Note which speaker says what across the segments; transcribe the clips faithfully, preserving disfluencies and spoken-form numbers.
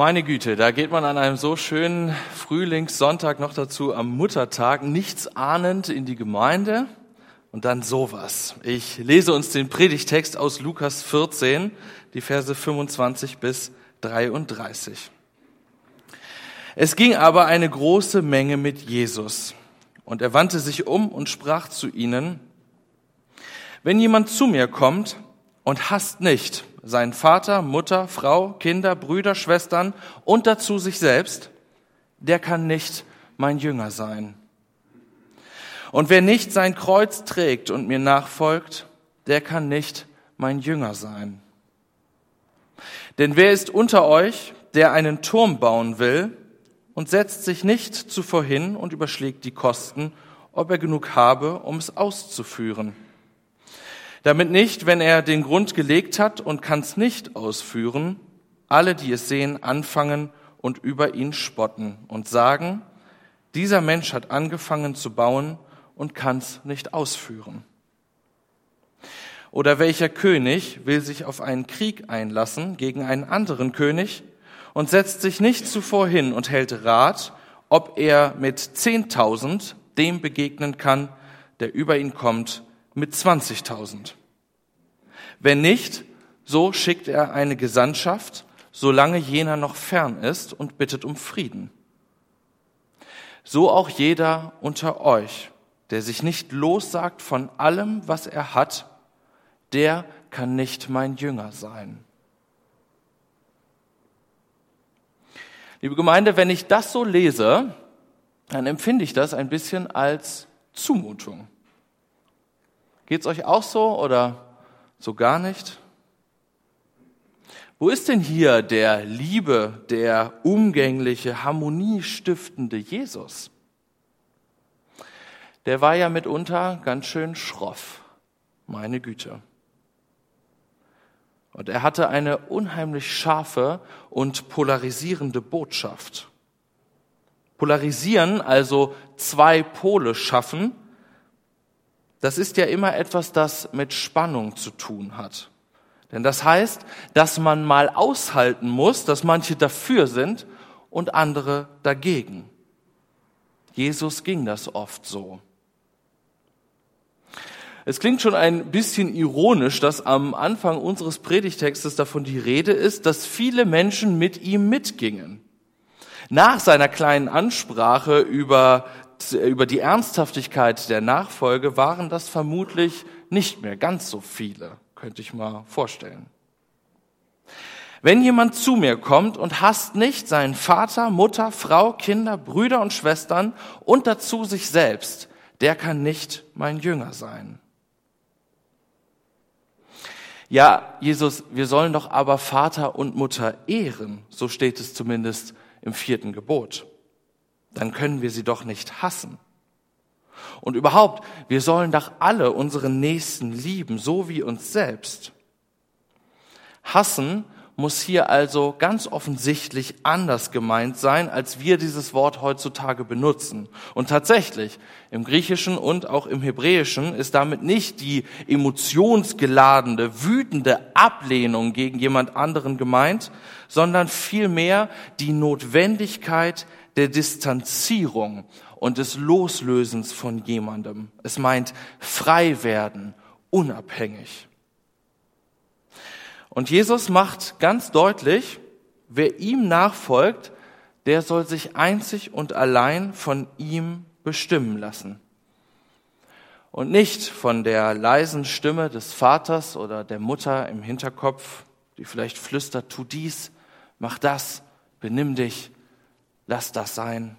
Speaker 1: Meine Güte, da geht man an einem so schönen Frühlingssonntag, noch dazu am Muttertag, nichts ahnend in die Gemeinde und dann sowas. Ich lese uns den Predigtext aus Lukas vierzehn, die Verse fünfundzwanzig bis dreiunddreißig. Es ging aber eine große Menge mit Jesus, und er wandte sich um und sprach zu ihnen: Wenn jemand zu mir kommt und hasst nicht seinen Vater, Mutter, Frau, Kinder, Brüder, Schwestern und dazu sich selbst, der kann nicht mein Jünger sein. Und wer nicht sein Kreuz trägt und mir nachfolgt, der kann nicht mein Jünger sein. Denn wer ist unter euch, der einen Turm bauen will und setzt sich nicht zuvor hin und überschlägt die Kosten, ob er genug habe, um es auszuführen? Damit nicht, wenn er den Grund gelegt hat und kann es nicht ausführen, alle, die es sehen, anfangen und über ihn spotten und sagen: Dieser Mensch hat angefangen zu bauen und kann es nicht ausführen. Oder welcher König will sich auf einen Krieg einlassen gegen einen anderen König und setzt sich nicht zuvor hin und hält Rat, ob er mit zehntausend dem begegnen kann, der über ihn kommt, mit zwanzigtausend. Wenn nicht, so schickt er eine Gesandtschaft, solange jener noch fern ist, und bittet um Frieden. So auch jeder unter euch, der sich nicht lossagt von allem, was er hat, der kann nicht mein Jünger sein. Liebe Gemeinde, wenn ich das so lese, dann empfinde ich das ein bisschen als Zumutung. Geht's euch auch so oder so gar nicht? Wo ist denn hier der liebe, der umgängliche, harmoniestiftende Jesus? Der war ja mitunter ganz schön schroff, meine Güte. Und er hatte eine unheimlich scharfe und polarisierende Botschaft. Polarisieren, also zwei Pole schaffen, das ist ja immer etwas, das mit Spannung zu tun hat. Denn das heißt, dass man mal aushalten muss, dass manche dafür sind und andere dagegen. Jesus ging das oft so. Es klingt schon ein bisschen ironisch, dass am Anfang unseres Predigtextes davon die Rede ist, dass viele Menschen mit ihm mitgingen. Nach seiner kleinen Ansprache über Über die Ernsthaftigkeit der Nachfolge waren das vermutlich nicht mehr ganz so viele, könnte ich mal vorstellen. Wenn jemand zu mir kommt und hasst nicht seinen Vater, Mutter, Frau, Kinder, Brüder und Schwestern und dazu sich selbst, der kann nicht mein Jünger sein. Ja, Jesus, wir sollen doch aber Vater und Mutter ehren, so steht es zumindest im vierten Gebot. Dann können wir sie doch nicht hassen. Und überhaupt, wir sollen doch alle unseren Nächsten lieben, so wie uns selbst. Hassen muss hier also ganz offensichtlich anders gemeint sein, als wir dieses Wort heutzutage benutzen. Und tatsächlich, im Griechischen und auch im Hebräischen ist damit nicht die emotionsgeladene, wütende Ablehnung gegen jemand anderen gemeint, sondern vielmehr die Notwendigkeit der Distanzierung und des Loslösens von jemandem. Es meint frei werden, unabhängig. Und Jesus macht ganz deutlich, wer ihm nachfolgt, der soll sich einzig und allein von ihm bestimmen lassen. Und nicht von der leisen Stimme des Vaters oder der Mutter im Hinterkopf, die vielleicht flüstert: Tu dies, mach das, benimm dich, lass das sein.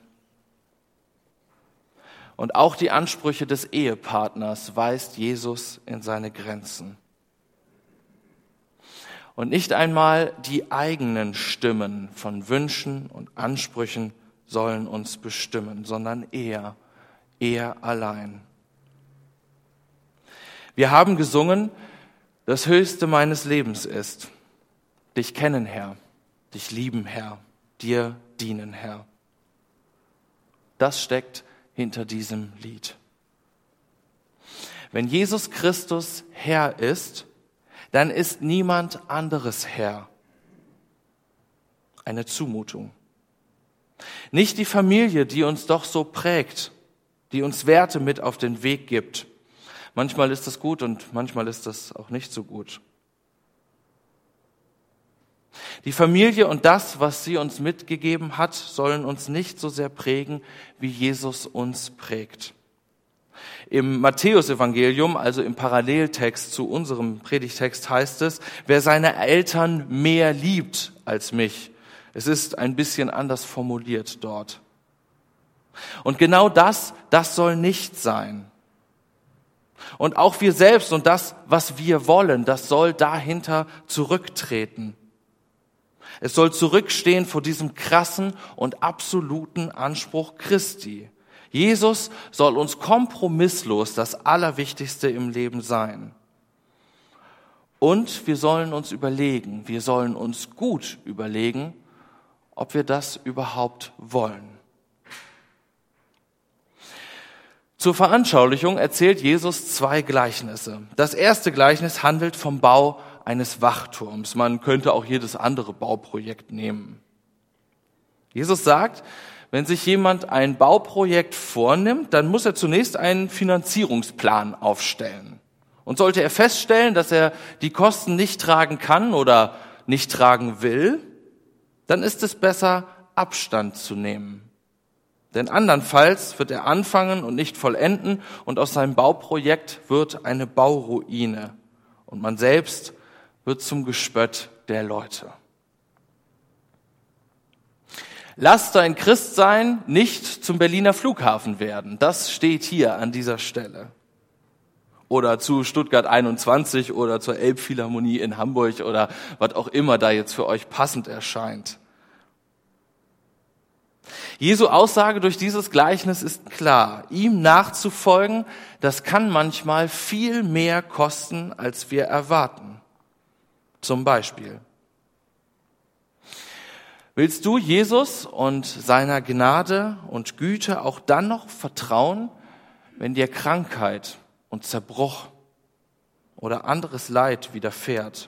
Speaker 1: Und auch die Ansprüche des Ehepartners weist Jesus in seine Grenzen. Und nicht einmal die eigenen Stimmen von Wünschen und Ansprüchen sollen uns bestimmen, sondern er, er allein. Wir haben gesungen: Das Höchste meines Lebens ist dich kennen, Herr, dich lieben, Herr, dir dienen, Herr. Das steckt hinter diesem Lied. Wenn Jesus Christus Herr ist, dann ist niemand anderes Herr. eine Zumutung. Nicht die Familie, die uns doch so prägt, die uns Werte mit auf den Weg gibt. Manchmal ist das gut und manchmal ist das auch nicht so gut. Die Familie und das, was sie uns mitgegeben hat, sollen uns nicht so sehr prägen, wie Jesus uns prägt. Im Matthäusevangelium, also im Paralleltext zu unserem Predigtext, heißt es, wer seine Eltern mehr liebt als mich. Es ist ein bisschen anders formuliert dort. Und genau das, das soll nicht sein. Und auch wir selbst und das, was wir wollen, das soll dahinter zurücktreten. Es soll zurückstehen vor diesem krassen und absoluten Anspruch Christi. Jesus soll uns kompromisslos das Allerwichtigste im Leben sein. Und wir sollen uns überlegen, wir sollen uns gut überlegen, ob wir das überhaupt wollen. Zur Veranschaulichung erzählt Jesus zwei Gleichnisse. Das erste Gleichnis handelt vom Bau eines Wachturms. Man könnte auch jedes andere Bauprojekt nehmen. Jesus sagt, wenn sich jemand ein Bauprojekt vornimmt, dann muss er zunächst einen Finanzierungsplan aufstellen. Und sollte er feststellen, dass er die Kosten nicht tragen kann oder nicht tragen will, dann ist es besser, Abstand zu nehmen. Denn andernfalls wird er anfangen und nicht vollenden und aus seinem Bauprojekt wird eine Bauruine und man selbst wird zum Gespött der Leute. Lasst dein Christsein nicht zum Berliner Flughafen werden. Das steht hier an dieser Stelle. Oder zu Stuttgart einundzwanzig oder zur Elbphilharmonie in Hamburg oder was auch immer da jetzt für euch passend erscheint. Jesu Aussage durch dieses Gleichnis ist klar. Ihm nachzufolgen, das kann manchmal viel mehr kosten, als wir erwarten. Zum Beispiel: Willst du Jesus und seiner Gnade und Güte auch dann noch vertrauen, wenn dir Krankheit und Zerbruch oder anderes Leid widerfährt?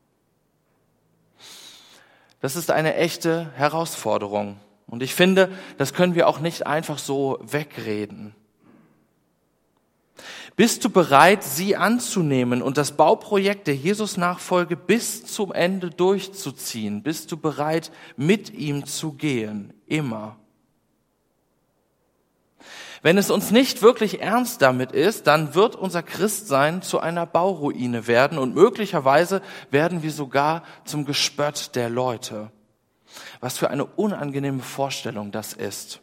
Speaker 1: Das ist eine echte Herausforderung. Und ich finde, das können wir auch nicht einfach so wegreden. Bist du bereit, sie anzunehmen und das Bauprojekt der Jesus-Nachfolge bis zum Ende durchzuziehen? Bist du bereit, mit ihm zu gehen? Immer. Wenn es uns nicht wirklich ernst damit ist, dann wird unser Christsein zu einer Bauruine werden und möglicherweise werden wir sogar zum Gespött der Leute. Was für eine unangenehme Vorstellung das ist.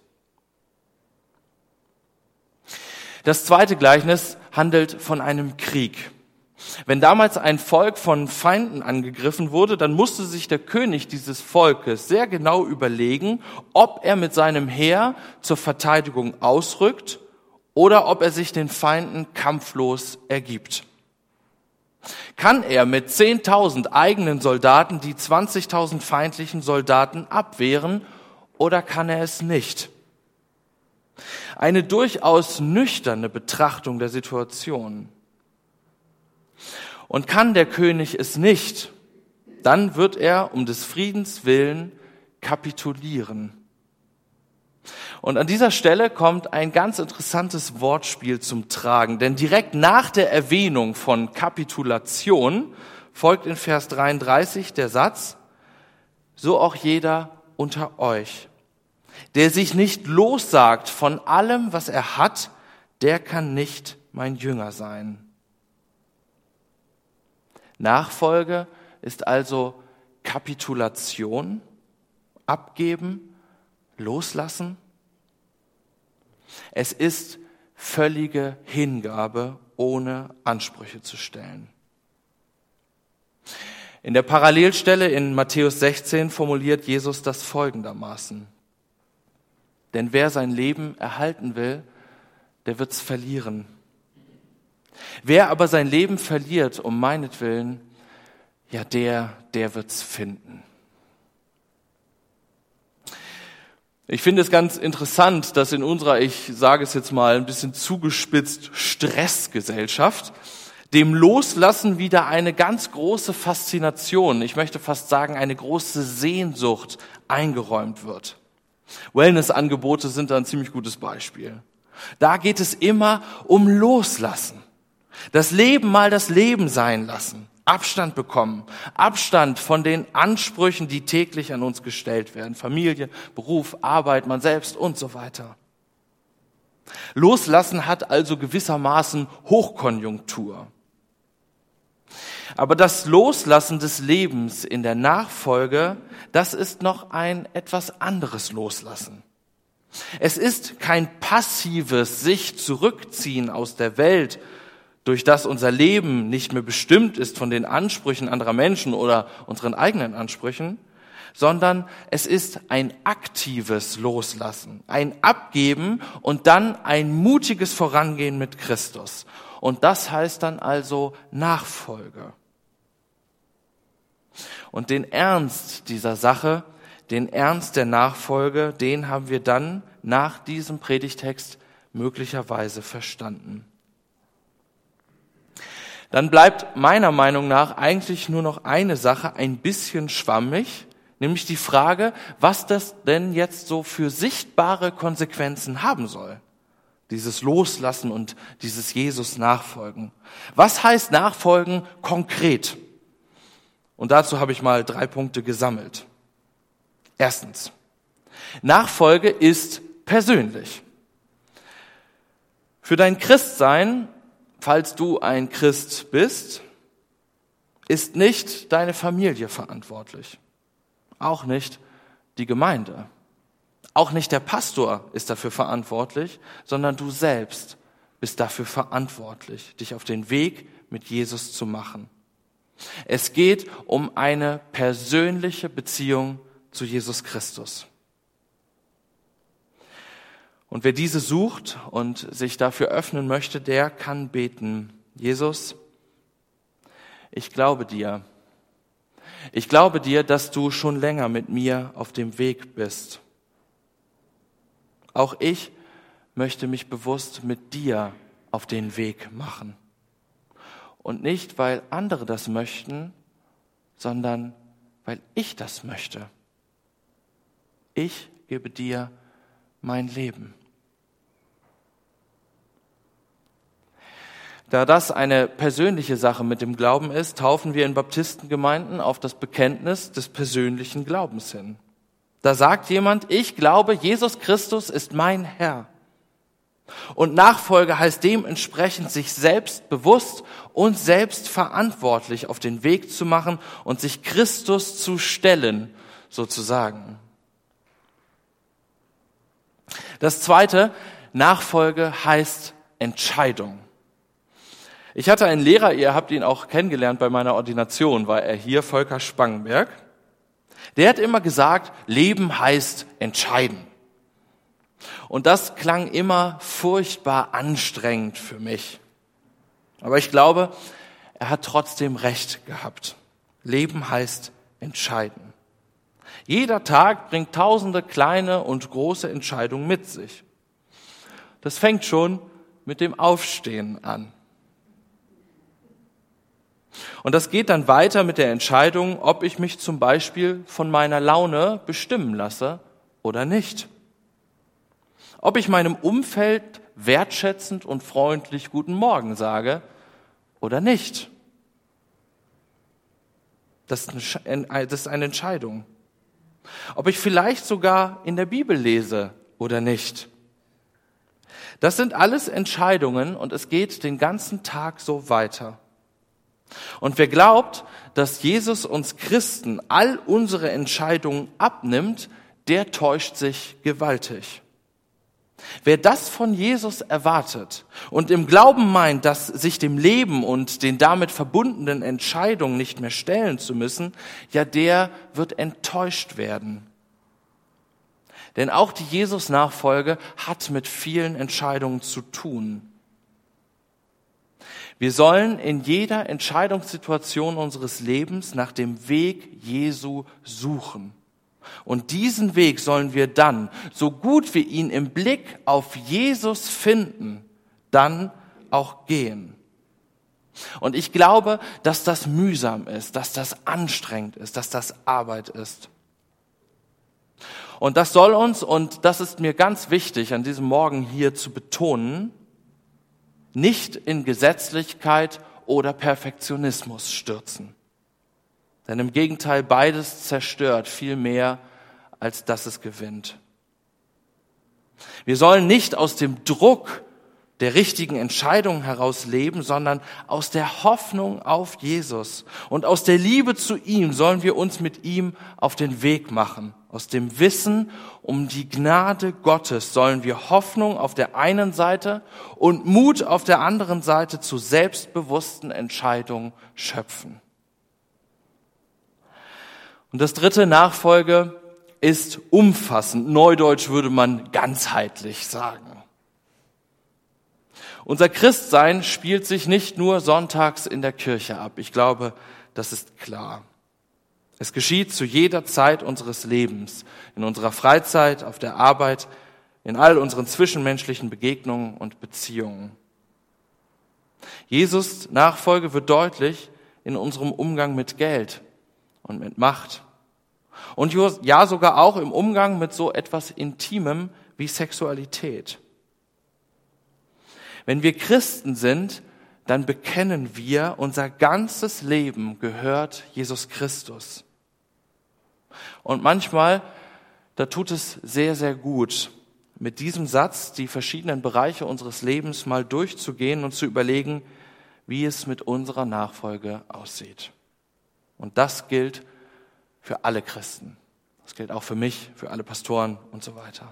Speaker 1: Das zweite Gleichnis handelt von einem Krieg. Wenn damals ein Volk von Feinden angegriffen wurde, dann musste sich der König dieses Volkes sehr genau überlegen, ob er mit seinem Heer zur Verteidigung ausrückt oder ob er sich den Feinden kampflos ergibt. Kann er mit zehntausend eigenen Soldaten die zwanzigtausend feindlichen Soldaten abwehren oder kann er es nicht? Eine durchaus nüchterne Betrachtung der Situation. Und kann der König es nicht, dann wird er um des Friedens willen kapitulieren. Und an dieser Stelle kommt ein ganz interessantes Wortspiel zum Tragen, denn direkt nach der Erwähnung von Kapitulation folgt in Vers dreiunddreißig der Satz: So auch jeder unter euch, der sich nicht lossagt von allem, was er hat, der kann nicht mein Jünger sein. Nachfolge ist also Kapitulation, abgeben, loslassen. Es ist völlige Hingabe, ohne Ansprüche zu stellen. In der Parallelstelle in Matthäus sechzehn formuliert Jesus das folgendermaßen: Denn wer sein Leben erhalten will, der wird's verlieren. Wer aber sein Leben verliert um meinetwillen, ja der, der wird's finden. Ich finde es ganz interessant, dass in unserer, ich sage es jetzt mal ein bisschen zugespitzt, Stressgesellschaft, dem Loslassen wieder eine ganz große Faszination, ich möchte fast sagen eine große Sehnsucht eingeräumt wird. Wellnessangebote sind da ein ziemlich gutes Beispiel. Da geht es immer um Loslassen. Das Leben mal das Leben sein lassen. Abstand bekommen. Abstand von den Ansprüchen, die täglich an uns gestellt werden. Familie, Beruf, Arbeit, man selbst und so weiter. Loslassen hat also gewissermaßen Hochkonjunktur. Aber das Loslassen des Lebens in der Nachfolge, das ist noch ein etwas anderes Loslassen. Es ist kein passives sich zurückziehen aus der Welt, durch das unser Leben nicht mehr bestimmt ist von den Ansprüchen anderer Menschen oder unseren eigenen Ansprüchen, sondern es ist ein aktives Loslassen, ein Abgeben und dann ein mutiges Vorangehen mit Christus. Und das heißt dann also Nachfolge. Und den Ernst dieser Sache, den Ernst der Nachfolge, den haben wir dann nach diesem Predigtext möglicherweise verstanden. Dann bleibt meiner Meinung nach eigentlich nur noch eine Sache ein bisschen schwammig, nämlich die Frage, was das denn jetzt so für sichtbare Konsequenzen haben soll. Dieses Loslassen und dieses Jesus nachfolgen. Was heißt nachfolgen konkret? Und dazu habe ich mal drei Punkte gesammelt. Erstens, Nachfolge ist persönlich. Für dein Christsein, falls du ein Christ bist, ist nicht deine Familie verantwortlich. Auch nicht die Gemeinde. Auch nicht der Pastor ist dafür verantwortlich, sondern du selbst bist dafür verantwortlich, dich auf den Weg mit Jesus zu machen. Es geht um eine persönliche Beziehung zu Jesus Christus. Und wer diese sucht und sich dafür öffnen möchte, der kann beten: Jesus, ich glaube dir. Ich glaube dir, dass du schon länger mit mir auf dem Weg bist. Auch ich möchte mich bewusst mit dir auf den Weg machen. Und nicht, weil andere das möchten, sondern weil ich das möchte. Ich gebe dir mein Leben. Da das eine persönliche Sache mit dem Glauben ist, taufen wir in Baptistengemeinden auf das Bekenntnis des persönlichen Glaubens hin. Da sagt jemand: Ich glaube, Jesus Christus ist mein Herr. Und Nachfolge heißt dementsprechend, sich selbst bewusst und selbst verantwortlich auf den Weg zu machen und sich Christus zu stellen, sozusagen. Das zweite, Nachfolge heißt Entscheidung. Ich hatte einen Lehrer, ihr habt ihn auch kennengelernt bei meiner Ordination, war er hier, Volker Spangenberg. Der hat immer gesagt, Leben heißt entscheiden. Und das klang immer furchtbar anstrengend für mich. Aber ich glaube, er hat trotzdem recht gehabt. Leben heißt entscheiden. Jeder Tag bringt tausende kleine und große Entscheidungen mit sich. Das fängt schon mit dem Aufstehen an. Und das geht dann weiter mit der Entscheidung, ob ich mich zum Beispiel von meiner Laune bestimmen lasse oder nicht. Ob ich meinem Umfeld wertschätzend und freundlich Guten Morgen sage oder nicht. Das ist eine Entscheidung. Ob ich vielleicht sogar in der Bibel lese oder nicht. Das sind alles Entscheidungen und es geht den ganzen Tag so weiter. Und wer glaubt, dass Jesus uns Christen all unsere Entscheidungen abnimmt, der täuscht sich gewaltig. Wer das von Jesus erwartet und im Glauben meint, dass sich dem Leben und den damit verbundenen Entscheidungen nicht mehr stellen zu müssen, ja, der wird enttäuscht werden. Denn auch die Jesus-Nachfolge hat mit vielen Entscheidungen zu tun. Wir sollen in jeder Entscheidungssituation unseres Lebens nach dem Weg Jesu suchen. Und diesen Weg sollen wir dann, so gut wir ihn im Blick auf Jesus finden, dann auch gehen. Und ich glaube, dass das mühsam ist, dass das anstrengend ist, dass das Arbeit ist. Und das soll uns, und das ist mir ganz wichtig, an diesem Morgen hier zu betonen, nicht in Gesetzlichkeit oder Perfektionismus stürzen. Denn im Gegenteil, beides zerstört viel mehr, als dass es gewinnt. Wir sollen nicht aus dem Druck der richtigen Entscheidung heraus leben, sondern aus der Hoffnung auf Jesus. Und aus der Liebe zu ihm sollen wir uns mit ihm auf den Weg machen. Aus dem Wissen um die Gnade Gottes sollen wir Hoffnung auf der einen Seite und Mut auf der anderen Seite zu selbstbewussten Entscheidungen schöpfen. Und das dritte, Nachfolge, ist umfassend. Neudeutsch würde man ganzheitlich sagen. Unser Christsein spielt sich nicht nur sonntags in der Kirche ab. Ich glaube, das ist klar. Es geschieht zu jeder Zeit unseres Lebens, in unserer Freizeit, auf der Arbeit, in all unseren zwischenmenschlichen Begegnungen und Beziehungen. Jesus' Nachfolge wird deutlich in unserem Umgang mit Geld und mit Macht. Und ja, sogar auch im Umgang mit so etwas Intimem wie Sexualität. Wenn wir Christen sind, dann bekennen wir, unser ganzes Leben gehört Jesus Christus. Und manchmal, da tut es sehr, sehr gut, mit diesem Satz die verschiedenen Bereiche unseres Lebens mal durchzugehen und zu überlegen, wie es mit unserer Nachfolge aussieht. Und das gilt für alle Christen. Das gilt auch für mich, für alle Pastoren und so weiter.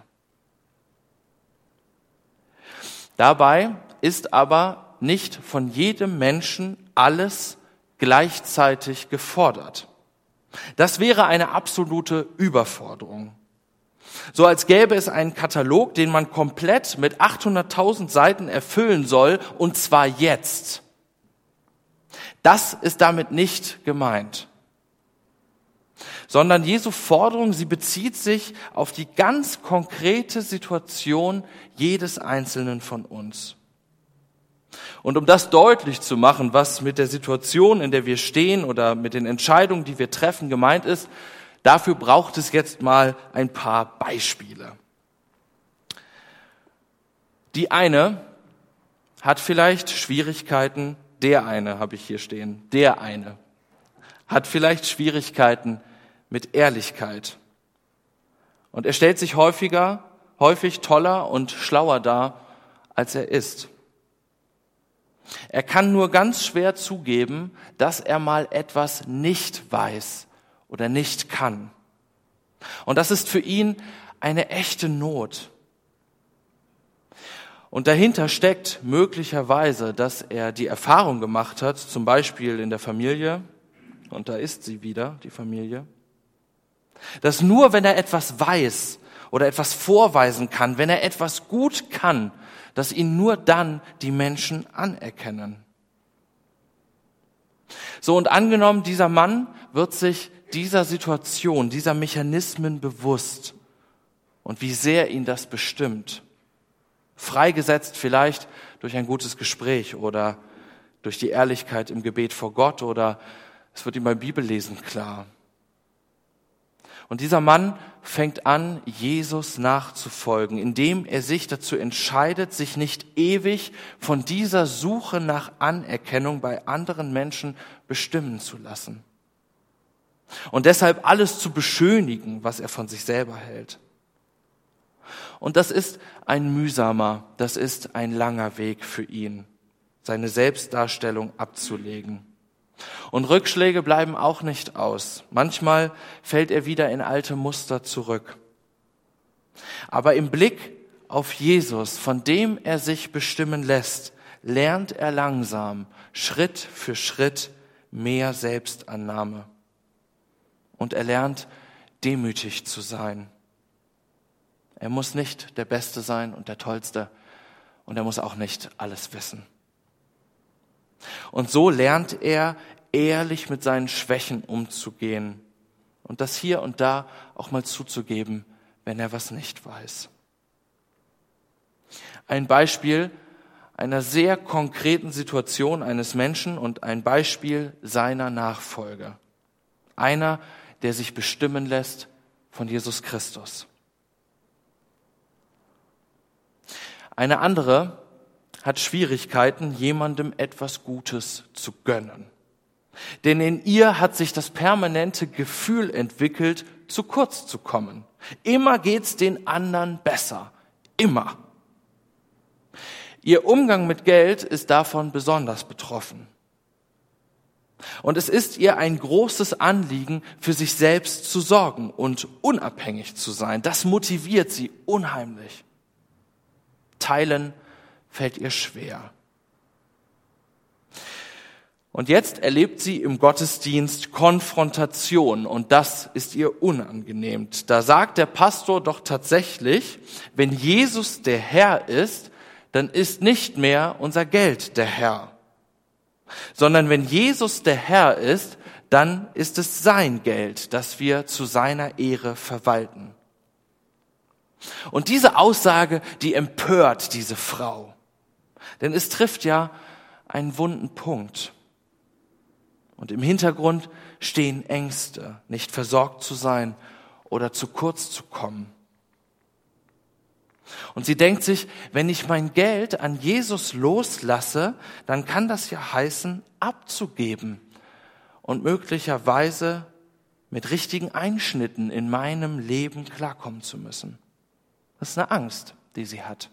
Speaker 1: Dabei ist aber nicht von jedem Menschen alles gleichzeitig gefordert. Das wäre eine absolute Überforderung. So als gäbe es einen Katalog, den man komplett mit achthunderttausend Seiten erfüllen soll, und zwar jetzt. Das ist damit nicht gemeint. Sondern Jesu Forderung, sie bezieht sich auf die ganz konkrete Situation jedes Einzelnen von uns. Und um das deutlich zu machen, was mit der Situation, in der wir stehen oder mit den Entscheidungen, die wir treffen, gemeint ist, dafür braucht es jetzt mal ein paar Beispiele. Die eine hat vielleicht Schwierigkeiten, der eine habe ich hier stehen, der eine hat vielleicht Schwierigkeiten mit Ehrlichkeit. Und er stellt sich häufiger, häufig toller und schlauer dar, als er ist. Er kann nur ganz schwer zugeben, dass er mal etwas nicht weiß oder nicht kann. Und das ist für ihn eine echte Not. Und dahinter steckt möglicherweise, dass er die Erfahrung gemacht hat, zum Beispiel in der Familie, und da ist sie wieder, die Familie, dass nur wenn er etwas weiß oder etwas vorweisen kann, wenn er etwas gut kann, dass ihn nur dann die Menschen anerkennen. So, und angenommen, dieser Mann wird sich dieser Situation, dieser Mechanismen bewusst und wie sehr ihn das bestimmt. Freigesetzt vielleicht durch ein gutes Gespräch oder durch die Ehrlichkeit im Gebet vor Gott, oder es wird ihm beim Bibellesen klar. Und dieser Mann fängt an, Jesus nachzufolgen, indem er sich dazu entscheidet, sich nicht ewig von dieser Suche nach Anerkennung bei anderen Menschen bestimmen zu lassen. Und deshalb alles zu beschönigen, was er von sich selber hält. Und das ist ein mühsamer, das ist ein langer Weg für ihn, seine Selbstdarstellung abzulegen. Und Rückschläge bleiben auch nicht aus. Manchmal fällt er wieder in alte Muster zurück. Aber im Blick auf Jesus, von dem er sich bestimmen lässt, lernt er langsam, Schritt für Schritt, mehr Selbstannahme. Und er lernt, demütig zu sein. Er muss nicht der Beste sein und der Tollste, und er muss auch nicht alles wissen. Und so lernt er, ehrlich mit seinen Schwächen umzugehen und das hier und da auch mal zuzugeben, wenn er was nicht weiß. Ein Beispiel einer sehr konkreten Situation eines Menschen und ein Beispiel seiner Nachfolge. Einer, der sich bestimmen lässt von Jesus Christus. Eine andere hat Schwierigkeiten, jemandem etwas Gutes zu gönnen. Denn in ihr hat sich das permanente Gefühl entwickelt, zu kurz zu kommen. Immer geht's den anderen besser. Immer. Ihr Umgang mit Geld ist davon besonders betroffen. Und es ist ihr ein großes Anliegen, für sich selbst zu sorgen und unabhängig zu sein. Das motiviert sie unheimlich. Teilen fällt ihr schwer. Und jetzt erlebt sie im Gottesdienst Konfrontation und das ist ihr unangenehm. Da sagt der Pastor doch tatsächlich, wenn Jesus der Herr ist, dann ist nicht mehr unser Geld der Herr. Sondern wenn Jesus der Herr ist, dann ist es sein Geld, das wir zu seiner Ehre verwalten. Und diese Aussage, die empört diese Frau. Denn es trifft ja einen wunden Punkt. Und im Hintergrund stehen Ängste, nicht versorgt zu sein oder zu kurz zu kommen. Und sie denkt sich, wenn ich mein Geld an Jesus loslasse, dann kann das ja heißen, abzugeben und möglicherweise mit richtigen Einschnitten in meinem Leben klarkommen zu müssen. Das ist eine Angst, die sie hat.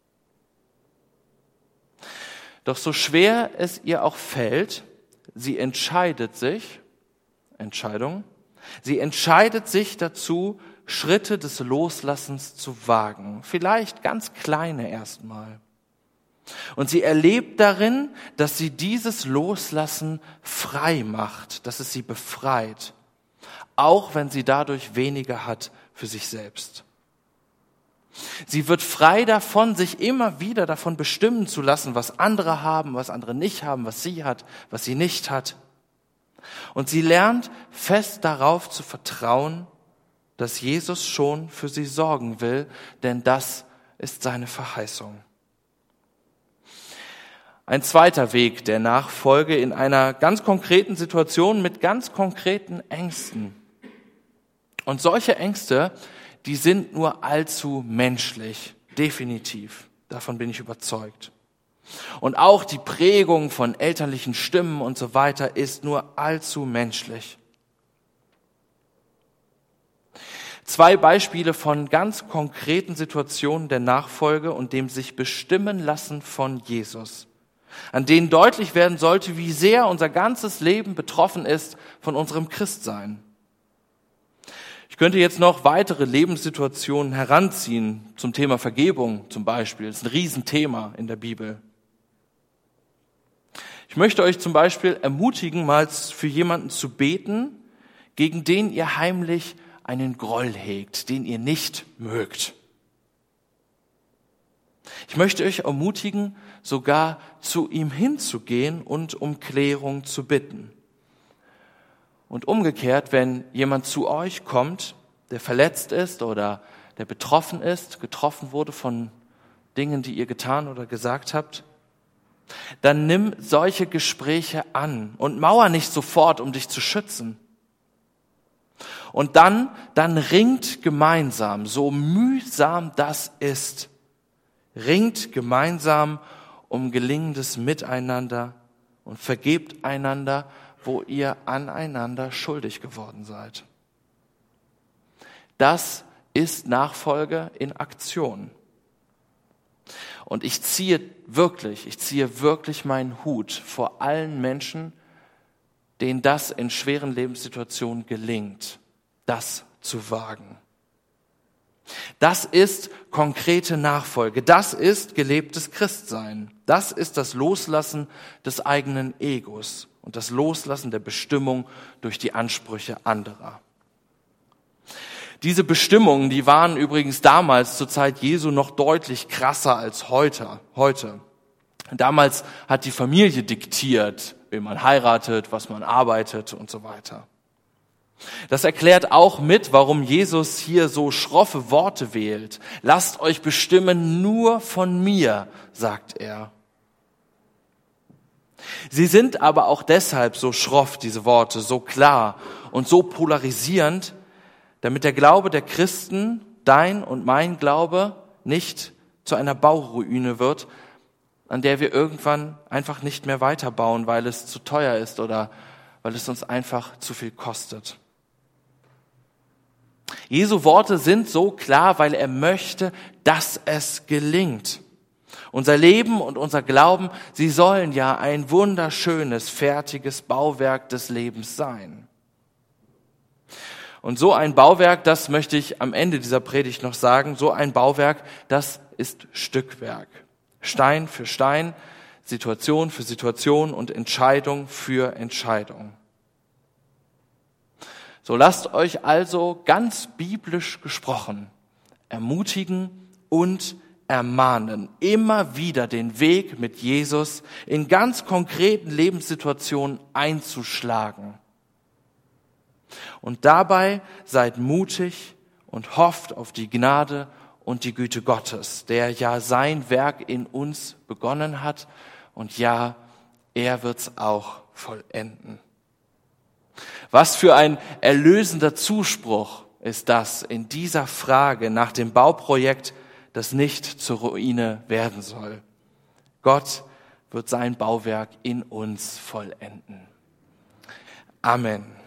Speaker 1: Doch so schwer es ihr auch fällt, sie entscheidet sich, Entscheidung, sie entscheidet sich dazu, Schritte des Loslassens zu wagen. Vielleicht ganz kleine erstmal. Und sie erlebt darin, dass sie dieses Loslassen frei macht, dass es sie befreit. Auch wenn sie dadurch weniger hat für sich selbst. Sie wird frei davon, sich immer wieder davon bestimmen zu lassen, was andere haben, was andere nicht haben, was sie hat, was sie nicht hat. Und sie lernt fest darauf zu vertrauen, dass Jesus schon für sie sorgen will, denn das ist seine Verheißung. Ein zweiter Weg der Nachfolge in einer ganz konkreten Situation mit ganz konkreten Ängsten. Und solche Ängste, die sind nur allzu menschlich, definitiv. Davon bin ich überzeugt. Und auch die Prägung von elterlichen Stimmen und so weiter ist nur allzu menschlich. Zwei Beispiele von ganz konkreten Situationen der Nachfolge und dem sich bestimmen lassen von Jesus, an denen deutlich werden sollte, wie sehr unser ganzes Leben betroffen ist von unserem Christsein. Ich könnte jetzt noch weitere Lebenssituationen heranziehen, zum Thema Vergebung zum Beispiel. Das ist ein Riesenthema in der Bibel. Ich möchte euch zum Beispiel ermutigen, mal für jemanden zu beten, gegen den ihr heimlich einen Groll hegt, den ihr nicht mögt. Ich möchte euch ermutigen, sogar zu ihm hinzugehen und um Klärung zu bitten. Und umgekehrt, wenn jemand zu euch kommt, der verletzt ist oder der betroffen ist, getroffen wurde von Dingen, die ihr getan oder gesagt habt, dann nimm solche Gespräche an und mauer nicht sofort, um dich zu schützen. Und dann, dann ringt gemeinsam, so mühsam das ist, ringt gemeinsam um gelingendes Miteinander und vergebt einander, wo ihr aneinander schuldig geworden seid. Das ist Nachfolge in Aktion. Und ich ziehe wirklich, ich ziehe wirklich meinen Hut vor allen Menschen, denen das in schweren Lebenssituationen gelingt, das zu wagen. Das ist konkrete Nachfolge. Das ist gelebtes Christsein. Das ist das Loslassen des eigenen Egos und das Loslassen der Bestimmung durch die Ansprüche anderer. Diese Bestimmungen, die waren übrigens damals zur Zeit Jesu noch deutlich krasser als heute. Heute. Damals hat die Familie diktiert, wen man heiratet, was man arbeitet und so weiter. Das erklärt auch mit, warum Jesus hier so schroffe Worte wählt. Lasst euch bestimmen nur von mir, sagt er. Sie sind aber auch deshalb so schroff, diese Worte, so klar und so polarisierend, damit der Glaube der Christen, dein und mein Glaube, nicht zu einer Bauruine wird, an der wir irgendwann einfach nicht mehr weiterbauen, weil es zu teuer ist oder weil es uns einfach zu viel kostet. Jesu Worte sind so klar, weil er möchte, dass es gelingt. Unser Leben und unser Glauben, sie sollen ja ein wunderschönes, fertiges Bauwerk des Lebens sein. Und so ein Bauwerk, das möchte ich am Ende dieser Predigt noch sagen, so ein Bauwerk, das ist Stückwerk. Stein für Stein, Situation für Situation und Entscheidung für Entscheidung. So lasst euch also ganz biblisch gesprochen ermutigen und ermahnen, immer wieder den Weg mit Jesus in ganz konkreten Lebenssituationen einzuschlagen. Und dabei seid mutig und hofft auf die Gnade und die Güte Gottes, der ja sein Werk in uns begonnen hat und ja, er wird's auch vollenden. Was für ein erlösender Zuspruch ist das in dieser Frage nach dem Bauprojekt, das nicht zur Ruine werden soll. Gott wird sein Bauwerk in uns vollenden. Amen.